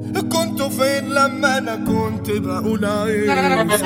كنت فين لما انا كنت بقول عايز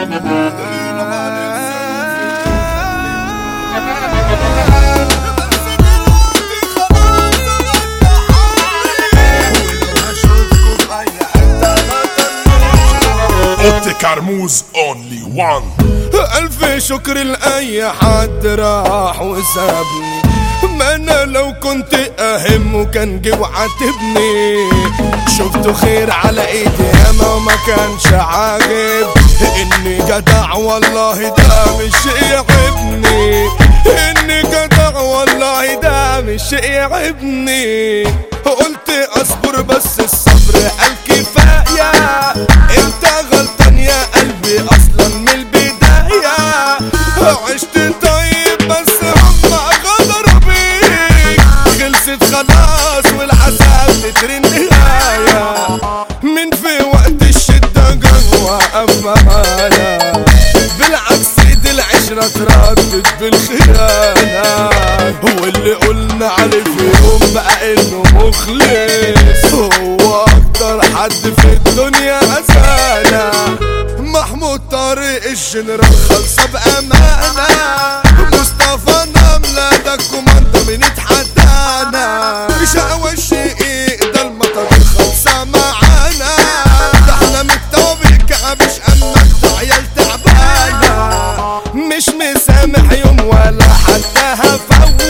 اوتي كرموز اونلي وان. الف شكر لاي حد راح وسابني، ما انا لو كنت اهم وكان جه وعاتبني. شفته خير على ايدي ياما وما كانش عاجب، اني جدع والله ده مش شيء يعيبني، اني جدع والله ده مش شيء يعيبني. قلت اصبر بس الصبر قال كفايه، انت غلطان يا قلبي اصلا من البدايه. عشت طيب بس هم غدروا بيك، خلصت خلاص والعذاب تتري النهايه. من في وقت الشده جوا امانه، بالعكس دي العشره تردد بالخيانه. واللي قلنا عليه في يوم بقى انه مخلص، هو اكتر حد في الدنيا اسانا. محمود طارق الجنرال خلصه بامانه، مصطفى نمله ده الكوماندا من اتحدانا. شقوى الشقيق ده المطر خلصه معانا، ده احنا متوبك مش امك ده عيال تعبانه. مش مسامح يوم ولا حتى هفوت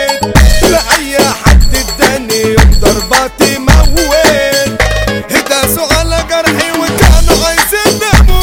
لاي حد اداني يوم ضرباتي موت. داسوا على جرحي وكانوا عايزين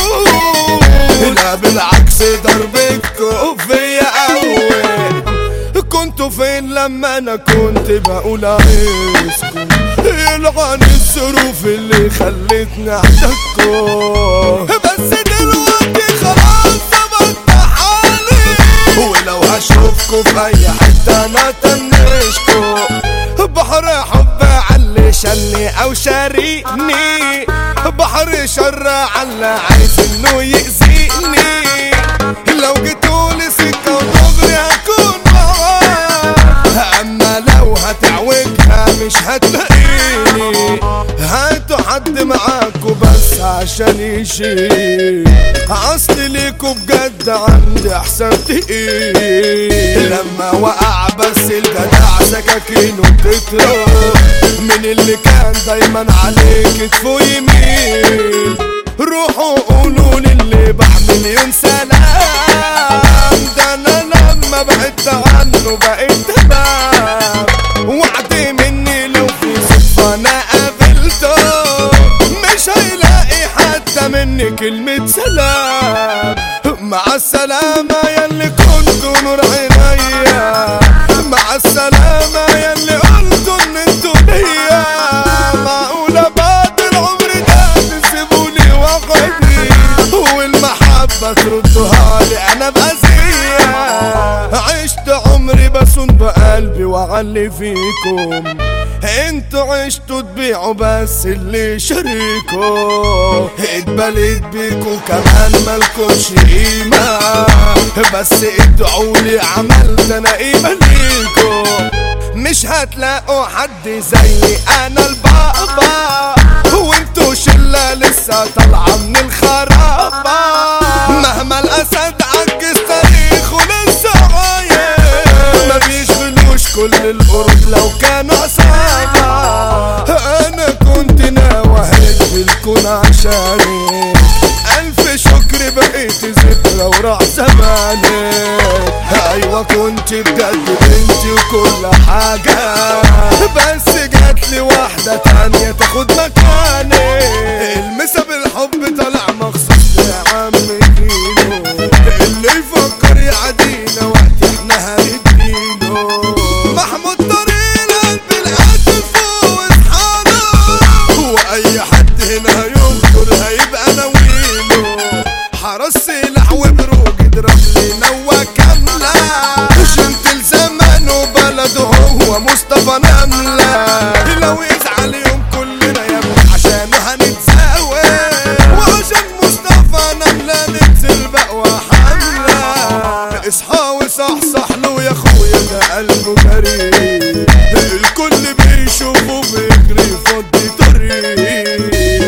نموت، لا بالعكس ضربتكوا فيا اول. كنتوا فين لما انا كنت بقول عايزكم؟ يلعن الظروف اللي خلتني احتاجكوا، بس دلوقتي خلاص ظبطت حالي. ولو هشوفكوا في اي حته انا طنشكوا. بحر حب علي شلني او شاريني، بحر شر على عايز انه يأذيني. لو جيتولي سكه ودغري هكون معاك، اما لو هتعوجها مش هتلاقيني. هاتوا حد معاكوا بس عشان يشيل، اصل ليكوا بجد عندي حساب تقيل. لما وقع بس الجدع سكاكينه بتترك، من اللي كان دايما عليك كتفه يميل. روحوا قولوا للي بعمل مليون سلام، ده انا لما بعدت عنه بقيت تمام. وعد مني لو في صدفة انا قابلته، مش هيلاقي حتى مني كلمة سلام. مع السلامة ياللي كنتوا نور عينيا، مع السلامة ياللي قلتوا ان انتوا ليا. معقولة بعد العمر ده تسيبوني وحدي، والمحبة تردوها لي انا بأذية. عشت عمري بسون بقلبي وعلي فيكم، انتوا عشتوا تبيعوا بس اللي شريكوا. اتبليت بيكوا كمان مالكوش قيمة، بس ادعولي عملت انا قيمة ليكوا. مش هتلاقوا حد زي انا البابا، وانتوا شلة لسه طالعة من الخرابة. مهما الاسد عجز تاريخه لسه عايش، ما بيشغلوش كل القرود لو كانوا عصابة. انا كنت ناوي اهد الكون عشاني، الف شكر بقيت ذكرى وراح زمانك. ايوه كنت بجد بنتي وكل حاجة، بس جاتلي واحدة تانية تاخد مكاني. المسا بالحب طلع مخصوص لعم كيلو، اللي يفكر يعدينا وقت احنا هنديله. محمود طريق القلب القاتل فوق اصحانا، واي حد هنا هينكر هيبقى ناويله. حرس سلاح وبروج اضرب لي نوى كاملة، شنت الزمان وبلده هو مصطفى نملة. لو يزعل يوم كلنا يا ابني عشانه هنتساوي، وعشان مصطفى نملة ننزل بقوى حملة. اصحى وصحصح له يا اخويا ده قلبه جريء، الكل بيشوفه بيجري يفضي طريق.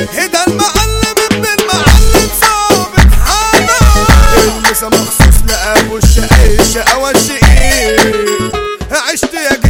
عيش عيش اوشي عشت يا